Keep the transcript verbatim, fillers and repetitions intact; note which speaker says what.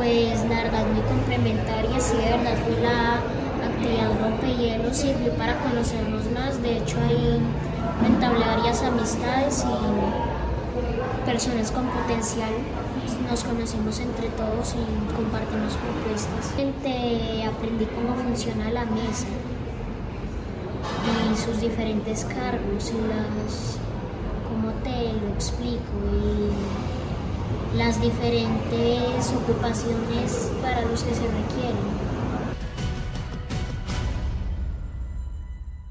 Speaker 1: Pues la verdad muy complementaria, sí, de verdad fue la actividad rompehielo, sirvió para conocernos más. De hecho ahí entablé varias amistades y personas con potencial, nos conocimos entre todos y compartimos propuestas. Aprendí cómo funciona la mesa y sus diferentes cargos y las, cómo te lo explico, y las diferentes ocupaciones para los que se requieren.